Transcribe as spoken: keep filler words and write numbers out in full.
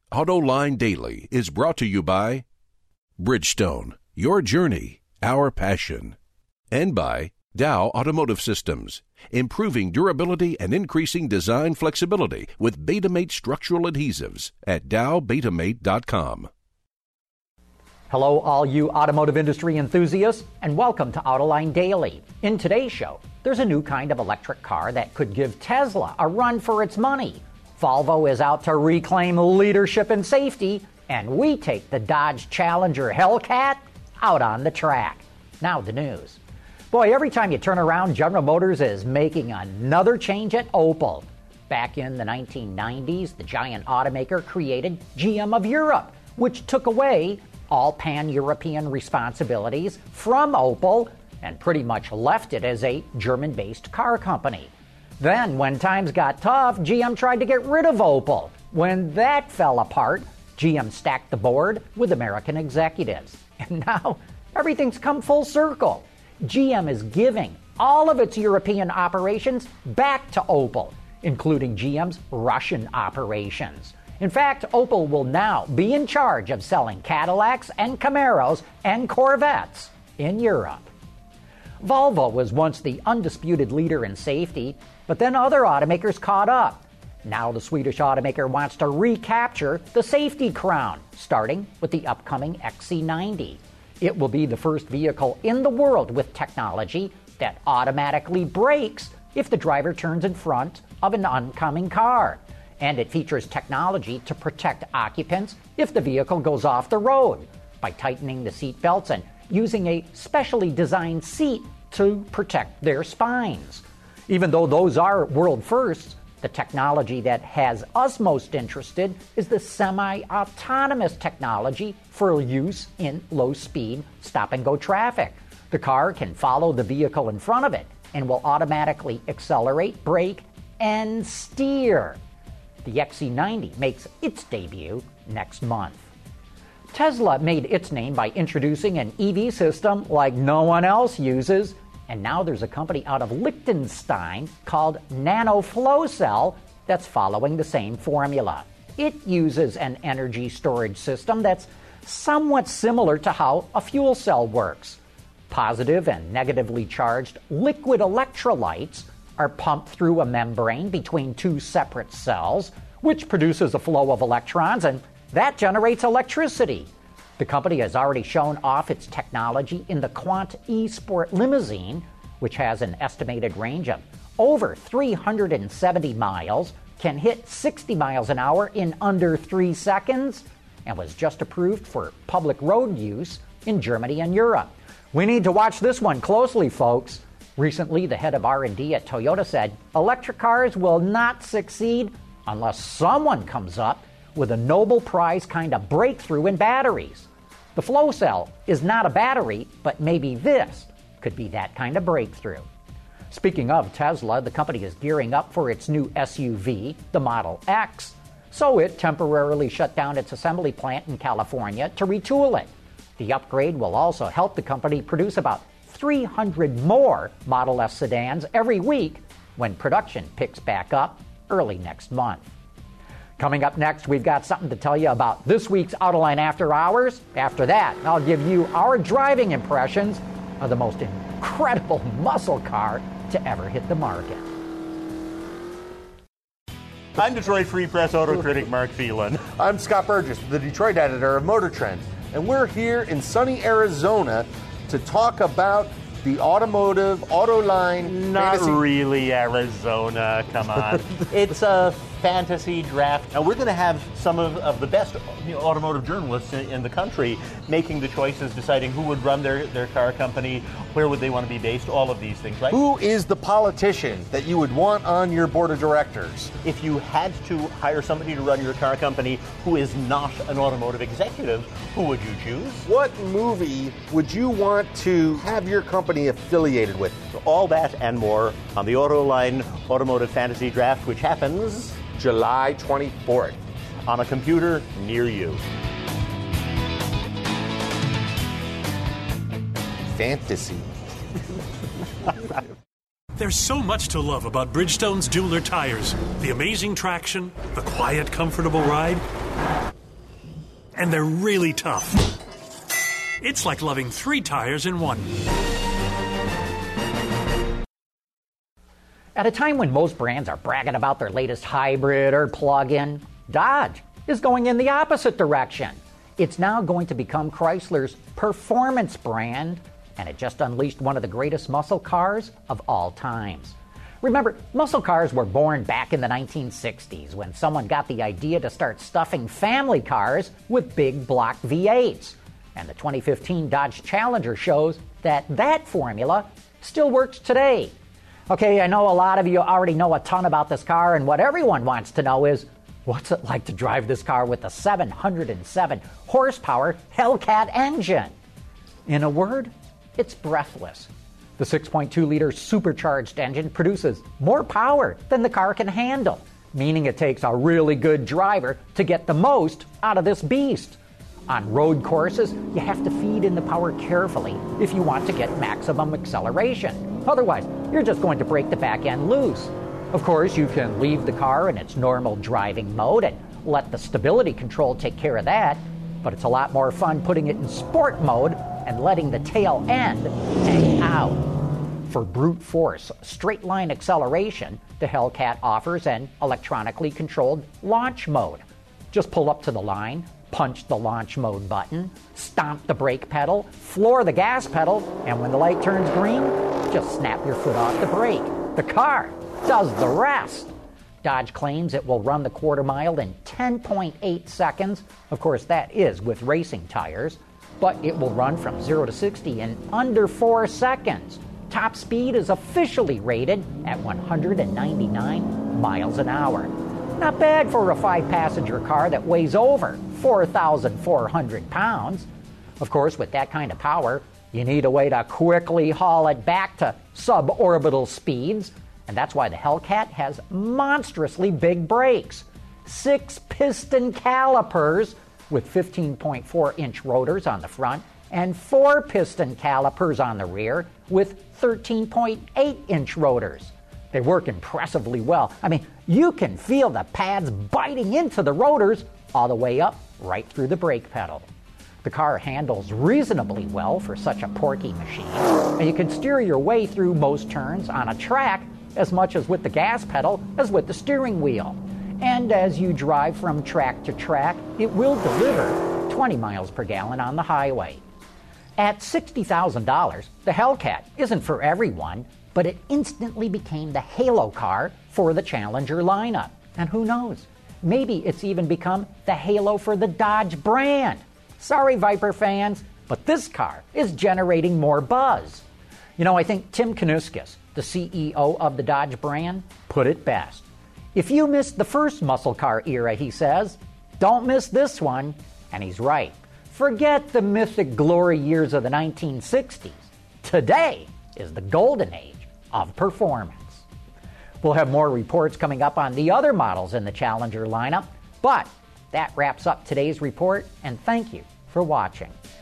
AutoLine Daily is brought to you by Bridgestone, your journey, our passion, and by Dow Automotive Systems, improving durability and increasing design flexibility with Betamate structural adhesives at dow betamate dot com. Hello, all you automotive industry enthusiasts, and welcome to AutoLine Daily. In today's show, there's a new kind of electric car that could give Tesla a run for its money. Volvo is out to reclaim leadership and safety, and we take the Dodge Challenger Hellcat out on the track. Now the news. Boy, every time you turn around, General Motors is making another change at Opel. Back in the nineteen nineties, the giant automaker created G M of Europe, which took away all pan-European responsibilities from Opel and pretty much left it as a German-based car company. Then, when times got tough, G M tried to get rid of Opel. When that fell apart, G M stacked the board with American executives. And now, everything's come full circle. G M is giving all of its European operations back to Opel, including G M's Russian operations. In fact, Opel will now be in charge of selling Cadillacs and Camaros and Corvettes in Europe. Volvo was once the undisputed leader in safety, but then other automakers caught up. Now the Swedish automaker wants to recapture the safety crown, starting with the upcoming X C ninety. It will be the first vehicle in the world with technology that automatically brakes if the driver turns in front of an oncoming car. And it features technology to protect occupants if the vehicle goes off the road by tightening the seat belts and using a specially designed seat to protect their spines. Even though those are world firsts, the technology that has us most interested is the semi-autonomous technology for use in low-speed stop-and-go traffic. The car can follow the vehicle in front of it and will automatically accelerate, brake, and steer. The X C ninety makes its debut next month. Tesla made its name by introducing an E V system like no one else uses, and now there's a company out of Liechtenstein called NanoFlowCell that's following the same formula. It uses an energy storage system that's somewhat similar to how a fuel cell works. Positive and negatively charged liquid electrolytes are pumped through a membrane between two separate cells, which produces a flow of electrons, and that generates electricity. The company has already shown off its technology in the Quant E-Sport limousine, which has an estimated range of over three hundred seventy miles, can hit sixty miles an hour in under three seconds, and was just approved for public road use in Germany and Europe. We need to watch this one closely, folks. Recently, the head of R and D at Toyota said electric cars will not succeed unless someone comes up with a Nobel Prize kind of breakthrough in batteries. The flow cell is not a battery, but maybe this could be that kind of breakthrough. Speaking of Tesla, the company is gearing up for its new S U V, the Model X, so it temporarily shut down its assembly plant in California to retool it. The upgrade will also help the company produce about three hundred more Model S sedans every week when production picks back up early next month. Coming up next, we've got something to tell you about this week's AutoLine After Hours. After that, I'll give you our driving impressions of the most incredible muscle car to ever hit the market. I'm Detroit Free Press auto critic Mark Phelan. I'm Scott Burgess, the Detroit editor of Motor Trend, and we're here in sunny Arizona to talk about the automotive, AutoLine... Not fantasy. really Arizona, come on. It's a fantasy draft. Now, we're going to have some of, of the best you know, automotive journalists in, in the country making the choices, deciding who would run their, their car company, where would they want to be based, all of these things, right? Who is the politician that you would want on your board of directors? If you had to hire somebody to run your car company who is not an automotive executive, who would you choose? What movie would you want to have your company affiliated with? All that and more on the AutoLine Automotive Fantasy Draft, which happens July twenty-fourth on a computer near you. Fantasy. There's so much to love about Bridgestone's Dueler tires. The amazing traction, the quiet, comfortable ride. and they're really tough. It's like loving three tires in one. At a time when most brands are bragging about their latest hybrid or plug-in, Dodge is going in the opposite direction. It's now going to become Chrysler's performance brand, and it just unleashed one of the greatest muscle cars of all times. Remember, muscle cars were born back in the nineteen sixties when someone got the idea to start stuffing family cars with big block V eights. And the twenty fifteen Dodge Challenger shows that that formula still works today. Okay, I know a lot of you already know a ton about this car, and what everyone wants to know is, what's it like to drive this car with the seven hundred seven horsepower Hellcat engine? In a word, it's breathless. The six point two liter supercharged engine produces more power than the car can handle, meaning it takes a really good driver to get the most out of this beast. On road courses, you have to feed in the power carefully if you want to get maximum acceleration. Otherwise, you're just going to break the back end loose. Of course, you can leave the car in its normal driving mode and let the stability control take care of that, but it's a lot more fun putting it in sport mode and letting the tail end hang out. For brute force, straight line acceleration, the Hellcat offers an electronically controlled launch mode. Just pull up to the line, punch the launch mode button, stomp the brake pedal, floor the gas pedal, and when the light turns green, just snap your foot off the brake. The car does the rest. Dodge claims it will run the quarter mile in ten point eight seconds. Of course, that is with racing tires. But it will run from zero to sixty in under four seconds. Top speed is officially rated at one hundred ninety-nine miles an hour. Not bad for a five-passenger car that weighs over four thousand four hundred pounds. Of course, with that kind of power, you need a way to quickly haul it back to suborbital speeds, and that's why the Hellcat has monstrously big brakes. Six piston calipers with fifteen point four inch rotors on the front and four piston calipers on the rear with thirteen point eight inch rotors. They work impressively well. I mean, you can feel the pads biting into the rotors all the way up right through the brake pedal. The car handles reasonably well for such a porky machine, and you can steer your way through most turns on a track as much as with the gas pedal as with the steering wheel. And as you drive from track to track, it will deliver twenty miles per gallon on the highway. At sixty thousand dollars, the Hellcat isn't for everyone, but it instantly became the halo car for the Challenger lineup. And who knows, maybe it's even become the halo for the Dodge brand. Sorry, Viper fans, but this car is generating more buzz. You know, I think Tim Knuskis, the C E O of the Dodge brand, put it best. If you missed the first muscle car era, he says, don't miss this one. And he's right. Forget the mythic glory years of the nineteen sixties. Today is the golden age of performance. We'll have more reports coming up on the other models in the Challenger lineup, but that wraps up today's report, and thank you for watching.